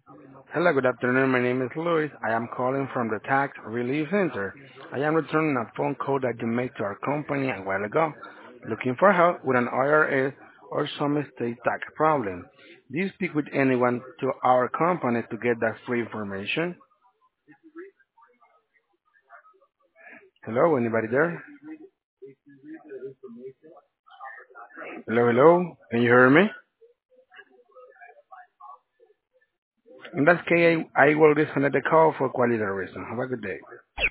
Hello, good afternoon. My name is Luis. I am calling from the Tax Relief Center. I am returning a phone call that you made to our company a while ago, looking for help with an IRS or some state tax problem. Do you speak with anyone to our company to get that free information? Hello, anybody there? Hello, hello. Can you hear me? In that case, I will disconnect the call for quality reasons. Have a good day.